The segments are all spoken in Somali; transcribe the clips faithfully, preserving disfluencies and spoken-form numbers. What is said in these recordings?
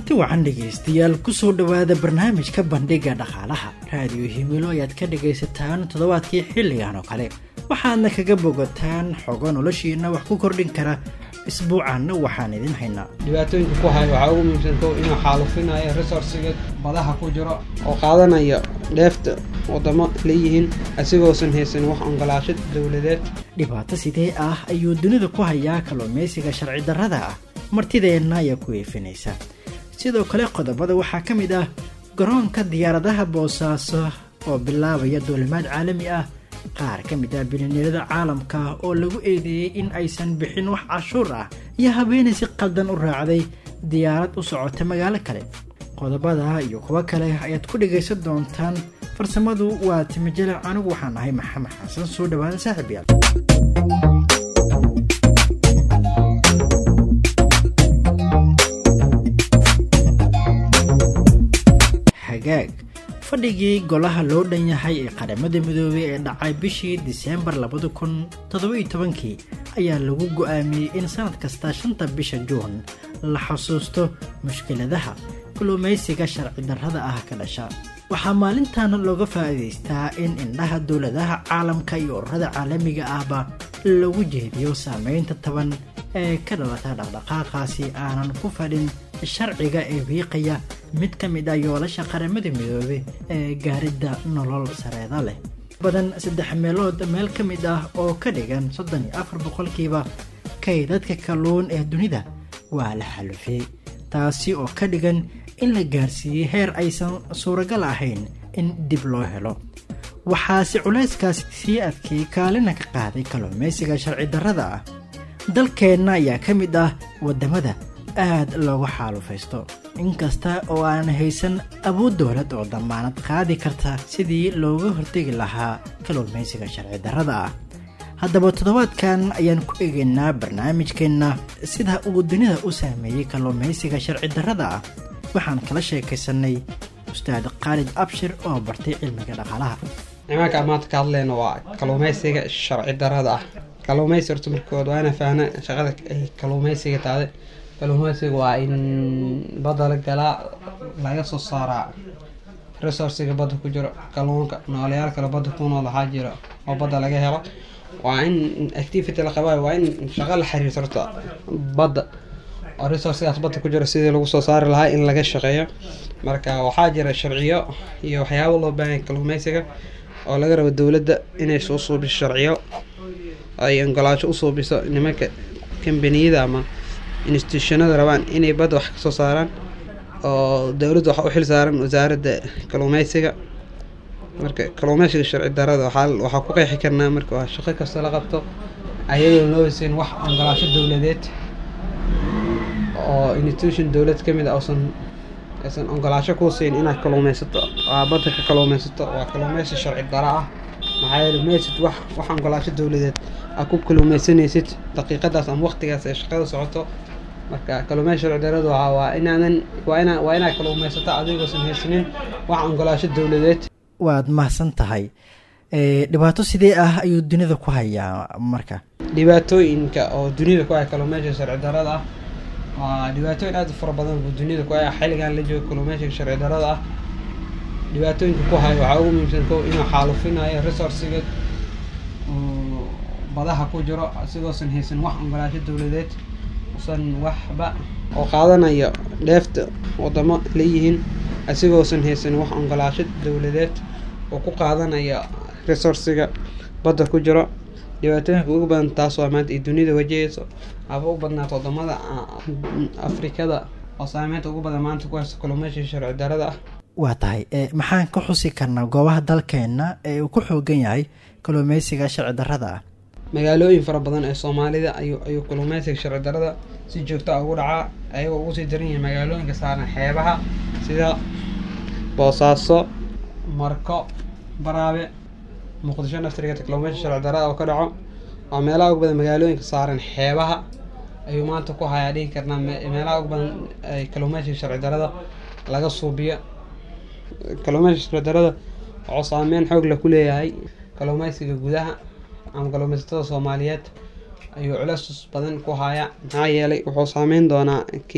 kulanti wacan dhegeystayaal ku soo dhawaada barnaamijka bandhiga dhaqaalaha raadiyo himilo ayaad ka dhageysataan toddobaadkii xilligan oo kale waxaadna kaga bogataan xogo noloshiina wax ku kordhin kara isbuucaanna waxaan idin haynaa dhibaatooyinka ku haya waxaa ugu muhiimsan kow inuu xaalufinayo resourciga badaha ku jiro oo qaadanaya dheefta wadamo leeyihiin asigoosan haysan wax ogolaasho dowladeed dhibaato sidee ah ayuu dunida ku hayaa kalluumaysiga sharci darrada ah martideenna ayaa ku eefinaysa sidoo kale qodobada waxaa ka mid ah garoonka diyaaradaha boosaaso oo bilaabaya duulimaad caalami ah qaar ka mid ah bilyaneerada caalamka oo lagu eedeeyey in aysan bixin wax cashuur ah iyo habeenay si qaldan u raacday diyaarad u socota magaalo kale qodobada iyo kuwo kale ayaad ku dhagaysan doontaan farsamadu waa timijale anigu waxaan ahay maxamed xasan soo dhawaada saaxiibayaal hagaag fadhigii golaha loo dhan yahay ee qaramada midoobay ee dhacay bishii Diseembar laba kun toddoba iyo toban ayaa lagu go'aamiyey in sanad kasta shanta bisha Juun la xasuusto mushkiladaha kalluumaysiga sharci darrada ah ka dhasha waxaa maalintan looga faa'iideystaa in indhaha dowladaha caalamka iyo ururada caalamiga ahba lagu jeediyo saameynta taban ee ka dhalata dhaqdhaqaaqaasi aanan ku fadhin sharciga ee wiiqaya mid ka mid ah yoolasha qaramada midoobay ee gaaridda nolol sareeda leh badan saddex meelood meel ka mid ah oo ka dhigan soddon iyo afar boqolkiiba kaydadka kalluun ee dunida waa la xalufiyey taasi oo ka dhigan in la gaarsiiyey heer aysan suuragal ahayn in dib loo helo waxaase culayskaas sii adkay kaalina ka qaaday kalluumaysiga sharci darrada ah dalkeenna ayaa ka mid ah waddamada aad looga xaalufaysto inkasta oo aan haysan awood dowlad oo damaanad qaadi karta sidii looga hortegi lahaa kalluumaysiga sharci darrada ah haddaba toddobaadkan ayaan ku eegaynaa barnaamijkeenna sida uu dunida u saameeyey kalluumaysiga sharci darrada ah waxaan kala sheekaysanay ustaad khaalid abshir oo bartay cilmiga dhaqaalaha nimanka maanta ka hadlayna waa kalluumaysiga sharci darrada ah kalluumaysi horta markood waa inaan faahna shaqada ay kalluumaysiga tahay kalluumaysiga waa in badda la galaa laga soo saaraa resourciga badda ku jiro kalluunka noolayaal kale badda ku nool waxaa jiro oo badda laga helo waa in activity la qabaayo waa in shaqo la xiriirto horta badda oo resourcigaas badda ku jiro sidii lagu soo saari lahaa in laga shaqeeyo marka waxaa jira sharciyo iyo waxyaabo loo baahan kalluumaysiga oo laga rabo dowladda inay soo suubiso sharciyo ay ogolaasho u suubiso nimanka kambaniyada ama institutionada rabaan inay badda wax ka soo saaraan oo dowladda waxa u xil saaran wasaaradda kalluumaysiga marka kalluumaysiga sharci darrada waxaa waxaa ku qeexi karnaa marka waa shaqo kasta la qabto ayadoo loo haysan wax ogolaasho dowladeed oo institution dowlad ka mid ah oosan aysan ogolaasho ku siin inaad kalluumaysato waa badda ka kalluumaysato waa kalluumaysi sharci darro ah maxaa yeelay maysid wax wax ogolaasho dowladeed aad ku kalluumaysanaysid daqiiqadaas ama waqtigaas ee shaqada socoto marka kalluumaysi sharci darrada waxaa waa inaadan waa inaa waa inaad kalluumaysato adigoosan haysanin wax ogolaasho dowladeed waad mahadsan tahay dhibaato sidee ah ayuu dunida ku hayaa marka dhibaatooyinka oo dunida ku haya kalluumaysiga sharci darrada ah waa dhibaatooyin aad u fara badan buu dunida ku haya xilligan la joogo kalluumaysiga sharci darrada ah dhibaatooyinka ku haya waxaa ugu muhiimsan kow inuu xaalufinayo resourciga badaha ku jiro asigoosan haysan wax ogolaasho dowladeed usan waxba oo qaadanaya dheefta wadamo leeyihiin asigoosan haysan wax ogolaasho dowladeed oo ku qaadanaya resourciga badda ku jiro dhibaatooyinka ugu badan taas waa maanta ay dunida wajahayso haba u badnaato wadamada afrikada oo saameynta ugu badan maanta ku haysto kalluumaysiga sharci darrada ah waa tahay maxaan ka xusi karnaa goobaha dalkeenna ee uu ku xoogan yahay kalluumaysiga sharci darrada ah magaalooyin fara badan ee soomaalida ayuu ayuu kalluumaysiga sharci darrada si joogto ah ugu dhacaa ayagoo ugu sii daran yahay magaalooyinka saaran xeebaha sida boosaaso marko baraabe muqdisho naftirgeeda kalluumaysiga sharci darrada oo ka dhaco waa meelaha ugu badan magaalooyinka saaran xeebaha ayuu maanta ku hayaa dhihi karnaa meelaha ugu badan ay kalluumaysiga sharci darrada laga suubiyo kalluumaysiga sharci darrada wuxuu saameyn xoog leh ku leeyahay kalluumaysiga gudaha ama kalluumaysatada Soomaaliyeed ayuu culays badan ku haya maxaa yeelay wuxuu saameyn doonaa kii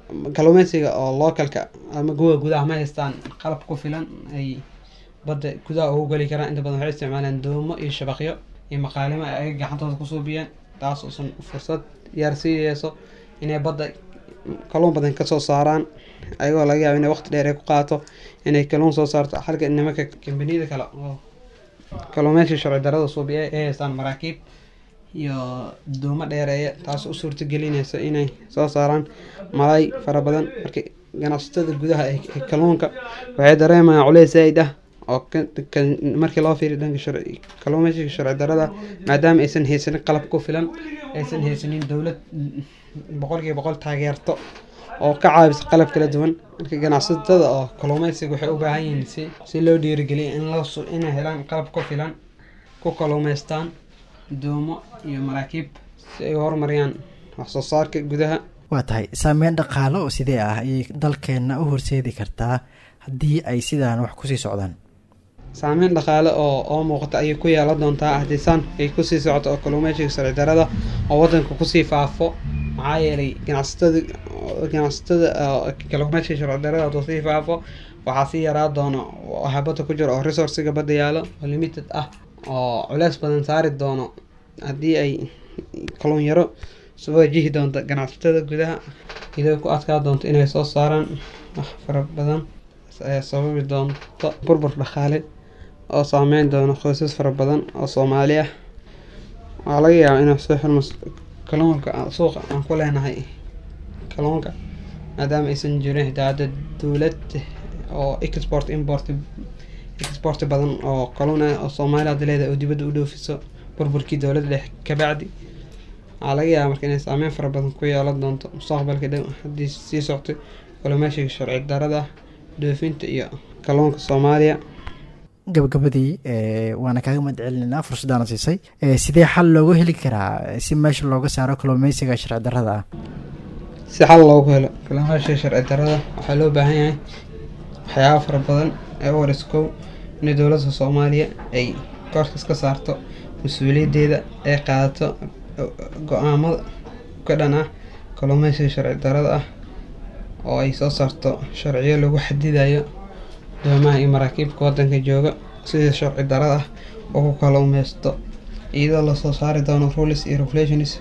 kalluumeysiga oo localka ama guwa gudaha ma haystaan qalab ku filan ay badda gudaha ugu gali karaan. Inta badan waxay isticmaalaan doomo iyo shabaqyo iyo maqaalimo ay gacantooda ku suubiyaan, taas oo fursad yar siiyeyso inay badda kalluun badan ka soo saaraan ayagoo laga yaabo inay waqti dheer ay ku qaato inay kalluun soo saarto. Halka nimanka kambaniyada kale oo kalluumeysiga sharci darrada suubiya ay haystaan maraakiib iyo doomo dheereeya, taas u suurta gelinaysa inay soo saaraan malay fara badan. Markii ganacsatada gudaha ee kalluunka waxay dareemayaan culays zaid ah oo markii loo fiiriyo dhanka sharci kalluumeysiga sharci darrada, maadaama aysan haysanin qalab ku filan, aysan haysanin dowlad boqolkiiba boqol taageerto oo ka caawisa qalab kala duwan. Marka ganacsatada oo kalluumeysiga waxay u baahan yihiin si si loo dhiirigeliyo in loo inay helaan qalab ku filan ku kalluumeystaan doomo iyo maraakiib si ay horumariyaan wax soo saarka gudaha. waa tahay saameyn dhaqaale oo sidee ah ayay dalkeena u horseedi kartaa haddii ay sidaan wax kusii socdaan? saameyn dhaqaale oo oo muuqata ayay ku yeelan doontaa haddii saan ay kusii socoto oo kalluumeysiga sharci darrada oo wadanka kusii faafo. maxaa yeelay ganacsatada ganacsatada kalluumeysiga sharci darrada oo sii faafo waxaa sii yaraa doona waxa badda ku jira oo resourciga badda yaalo oo limited ah oo culays badan saari doono haddii ay kalluun yaro soo wajihi doonto ganacsatada gudaha, iyadoo ku adkaa doonto inay soo saaraan wax fara badan ay sababi doonto burbur dhaqaale oo saameyn doono qoysas fara badan oo Soomaali ah. waxaa laga yaabaa inay soo xirmo kalluunka suuqa aan ku leenahay kalluunka, maadaama aysan jirin hidaayada dowlad oo export import export badan oo kalluun ah oo Soomaaliya leedahay oo dibadda u dhoofiso burburkii dowladda dhex ka bacdi. waxaa laga yaabaa marka inay saameyn fara badan ku yeelan doonto mustaqbalka dhow haddii sii socto kalluumeysiga sharci darrada dhoofinta iyo kalluunka Soomaaliya. gabagabadii waana kaaga mahad celinaa fursadana siisay. sidee xal loogu heli karaa si meesha looga saaro kalluumeysiga sharci darrada ah? si xal loogu helo kalluumeysiga sharci darrada waxaa loo baahan yahay waxyaabo fara badan ee u horeyso in dowladda Soomaaliya ay korkas ka saarto mas'uuliyaddeeda ay qaadato go'aamada ka dhan ah kalluumeysiga sharci darrada ah oo ay soo saarto sharciyo lagu xadidayo doomaha iyo maraakiibka wadanka jooga sida sharci darrada ah oo ku kalluumeysto, iyadoo la soo saari doono rules iyo regulations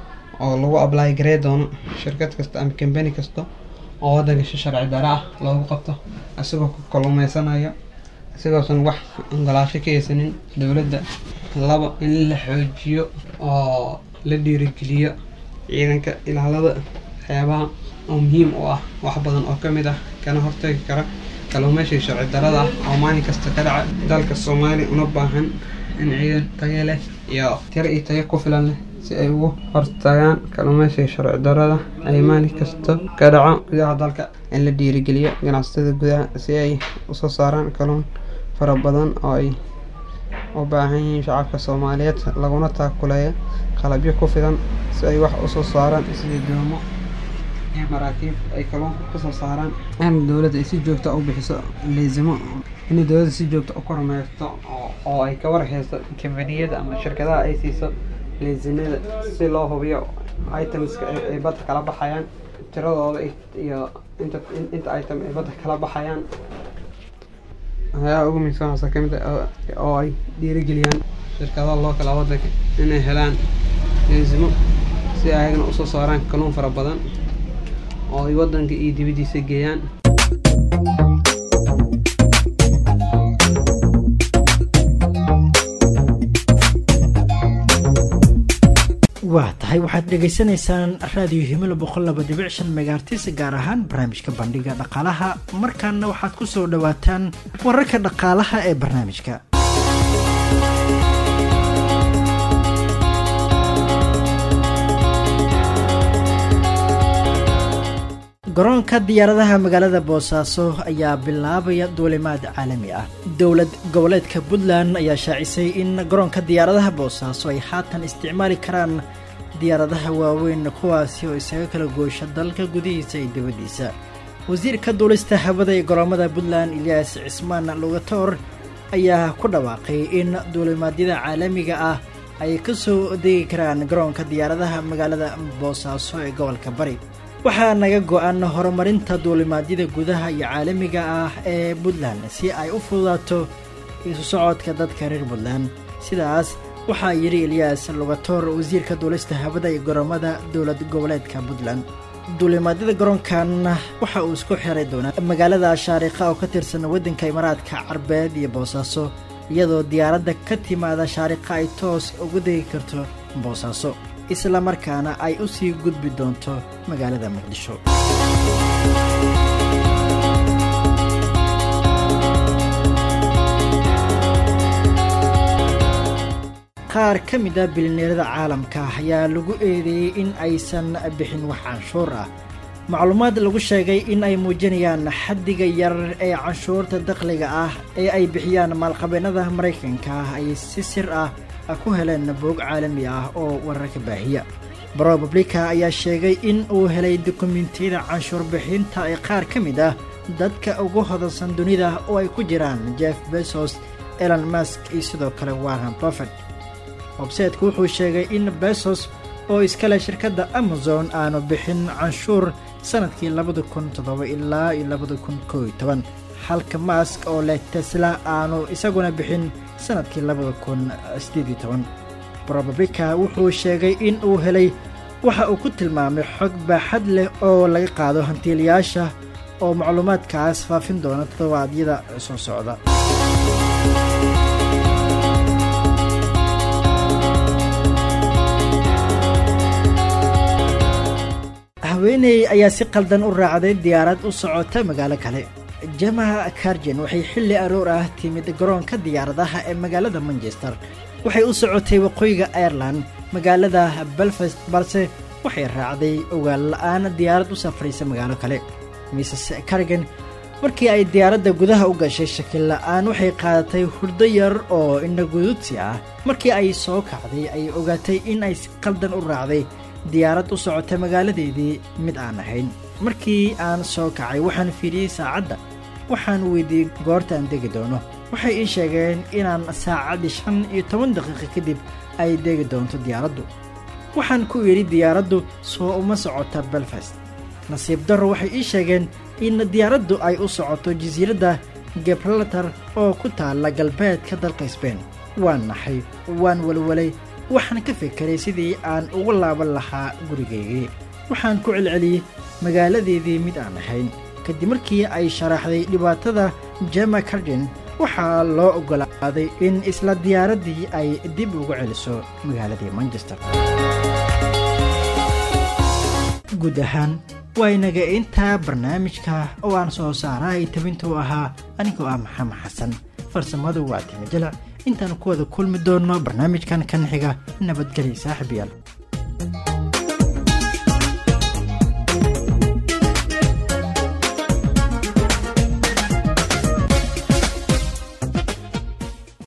oo lagu apply gareey doono shirkad kasta ama company kasta oo wadanka sharci darro ah loogu qabto asagoo ku kalluumeysanayo isagoosan wax ogolaansho ka haysanin dowladda. laba in la xoojiyo oo la dhiirigeliyo ciidanka ilaalada xeebaha oo muhiim u ah wax badan oo kamid ah kana hortagi kara kalluumeysiga sharci darrada oo maalin kasta ka dhaca dalka Soomaaliya una baahan in ciidan tayo leh iyo tiro iyo tayo ku filan leh si ay ugu hortagaan kalluumeysiga sharci darrada ay maalin kasta ka dhaco gudaha dalka. in la dhiirigeliyo ganacsatada gudaha si ay u soo saaraan kalluun fara badan oo ay u baahan yihiin shacabka Soomaaliyeed, laguna taakuleeyo qalabyo ku filan si ay wax u soo saaraan sida doomo iyo maraakiib ay kalluunka ku soo saaraan. in dowladda ay si joogto ah u bixiso leesimo in dowladda si joogto ah u kormeerto oo ay ka warhayso kambaniyada ama shirkadaha ay siiso leesimada si loo hubiyo itemska ay badda kala baxayaan, tiradooda iyo inta inta item ay badda kala baxayaan. waxyaaba ugu muhiimsan waxaa ka mid ah oo ay dhiirigeliyaan shirkadaha local wadanka inay helaan leesimo si ay ayagana usoo saaraan kalluun fara badan oo ay wadanka iyo dibadiisa geeyaan. waa tahay waxaad dhegaysanaysaan raadiyo himilo boqol laba dhibic shan megahertz gaar ahaan barnaamijka bandhiga dhaqaalaha. markaana waxaad ku soo dhawaataan wararka dhaqaalaha ee barnaamijka. garoonka diyaaradaha magaalada Boosaaso ayaa bilaabaya duulimaad caalami ah. dowlad goboleedka Puntland ayaa shaacisay in garoonka diyaaradaha Boosaaso ay haatan isticmaali karaan diyaaradaha waaweyn kuwaasi oo isaga kala goosha dalka gudihiisa iyo dibadiisa. wasiirka duulista hawada ee garoomada Puntland Ilyas Cismaan Lugator ayaa ku dhawaaqay in duulimaadyada caalamiga ah ay ka soo degi karaan garoonka diyaaradaha magaalada Boosaaso ee gobolka Bari. waxaa naga go-an horumarinta duulimaadyada gudaha iyo caalamiga ah ee Puntland si ay u fududaato isu socodka dadka reer Puntland. sidaas waxaa yiri Elias Lugator, wasiirka duulista hawada iyo garoomada dowlad goboleedka Puntland. duulimaadyada garoonkan waxa uu isku xiray doonaa magaalada Shaariqa oo ka tirsan waddanka Imaaraadka Carbeed iyo Boosaaso, iyadoo diyaaradda ka timaada Shaariqa ay toos ugu degi karto Boosaaso isla markaana ay u sii gudbi doonto magaalada Muqdisho. qaar ka mid ah bilyaneerada caalamka ayaa lagu eedeeyay in aysan bixin wax canshuur ah. macluumaad lagu sheegay in ay muujinayaan xaddiga yar ee canshuurta dakhliga ah ee ay bixiyaan maalqabeennada Mareykanka ay si sir ah ku heleen bog caalami ah oo wararka baahiya. ProPublica ayaa sheegay in uu helay dukumentiyada canshuur bixinta ee qaar ka mid ah dadka ugu hodansan dunida oo ay ku jiraan Jeff Bezos, Elon Musk iyo sidoo kale Warren Buffett. website-ku wuxuu sheegay in Bezos oo iska leh shirkadda Amazon aanu bixin canshuur sanadkii labada kun toddoba ilaa labada kun kow iyo toban, halka Musk oo leh Tesla aanu isaguna bixin sanadkii labada kun siddeed iyo toban. ProPublica wuxuu sheegay in uu helay waxa uu ku tilmaamay xog baaxad leh oo laga qaado hantiilayaasha oo macluumaadkaas faafin doona toddobaadyada soo socda. haweeney ayaa si qaldan u raacday diyaarad u socota magaalo kale. Gemma Karjen waxay xilli aroor ah timid garoonka diyaaradaha ee magaalada Manchester. waxay u socotay waqooyiga Ireland magaalada Belfast, balse waxay raacday ogaal la'aan diyaarad u safraysa magaalo kale. Missus Karjen markii ay diyaaradda gudaha u gashay shakil la'aan waxay qaadatay hurdo yar oo indho gududsi ah. markii ay soo kacday ay ogaatay in ay si qaldan u raacday diyaarad u socota magaaladeedii mid aan ahayn. markii aan soo kacay waxaan fiiriyey saacadda, waxaan weydiiyey goorta aan degi doono. waxay ii sheegeen inaan saacadii shan iyo toban daqiiqo kadib ay degi doonto diyaaraddu. waxaan ku yidhi diyaaraddu soo uma socota Belfast. nasiib darro waxay ii sheegeen in diyaaraddu ay u socoto jasiiradda Gibraltar oo ku taalla galbeedka dalka Spain. waan naxay, waan walwalay, waxaan ka fekeray sidii aan ugu laaban lahaa gurigaygii. waxaan ku celceliyey magaaladeedii mid aan ahayn. kadib markii ay sharaxday dhibaatada Gemma Karjen, waxaa loo oggolaaday in isla diyaaraddii ay dib ugu celiso magaaladii Manchester. guud ahaan waa inaga intaa barnaamijka oo aan soo saaray tabintuu ahaa anigoo ah Maxamed Xasan. farsamadu waa Timo Jalac. intaan ku wada kulmi doonno barnaamijkan kan xiga, nabadgelyo saaxiibayaal.